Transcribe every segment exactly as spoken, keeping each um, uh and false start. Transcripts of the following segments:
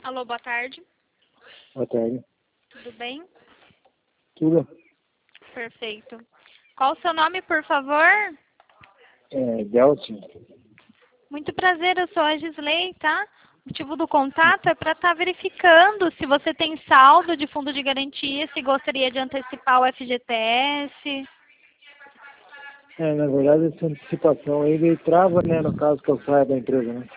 Alô, boa tarde. Boa tarde. Tudo bem? Tudo? Perfeito. Qual o seu nome, por favor? É, Delcio. Muito prazer, eu sou a Gisley, tá? O motivo do contato é para estar verificando se você tem saldo de fundo de garantia, se gostaria de antecipar o F G T S. É, na verdade, essa antecipação aí ele trava, né, no caso que eu saia da empresa, né?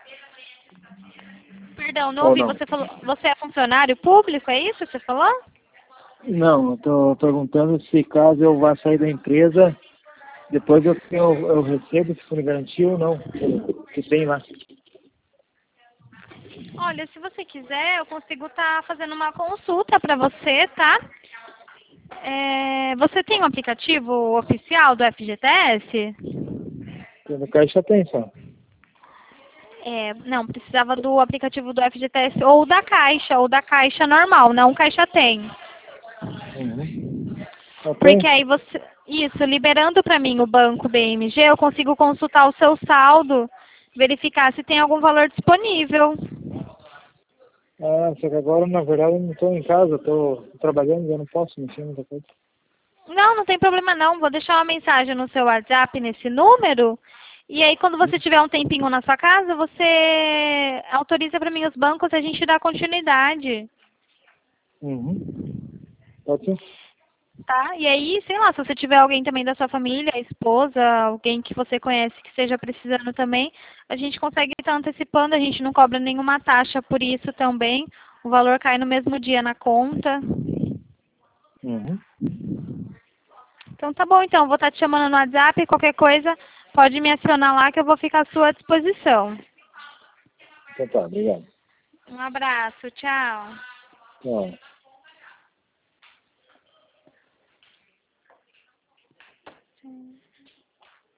Perdão, não Ou ouvi. não? Você falou, você é funcionário público, é isso que você falou? Não, eu tô perguntando se caso eu vá sair da empresa, depois eu, eu, eu recebo esse fundo de garantia ou não, que tem lá. Olha, se você quiser, eu consigo estar fazendo uma consulta para você, tá? É, você tem um aplicativo oficial do F G T S? No caixa tem só. É, não, precisava do aplicativo do F G T S ou da Caixa, ou da Caixa normal, não Caixa Tem. Uhum. Só Porque tem? aí você, isso, liberando para mim o banco B M G, eu consigo consultar o seu saldo, verificar se tem algum valor disponível. Ah, só que agora, na verdade, eu não estou em casa, estou trabalhando, eu não posso mexer muita coisa. Não, não tem problema não. Vou deixar uma mensagem no seu WhatsApp nesse número. E aí, quando você tiver um tempinho na sua casa, você autoriza para mim os bancos e a gente dá continuidade. Uhum. Pode ser? Tá? E aí, sei lá, se você tiver alguém também da sua família, esposa, alguém que você conhece que esteja precisando também, a gente consegue estar antecipando, a gente não cobra nenhuma taxa por isso também. O valor cai no mesmo dia na conta. Uhum. Então tá bom, então. Vou estar te chamando no WhatsApp. Qualquer coisa, pode me acionar lá que eu vou ficar à sua disposição. Então tá, obrigado. Um abraço. Tchau. Tchau.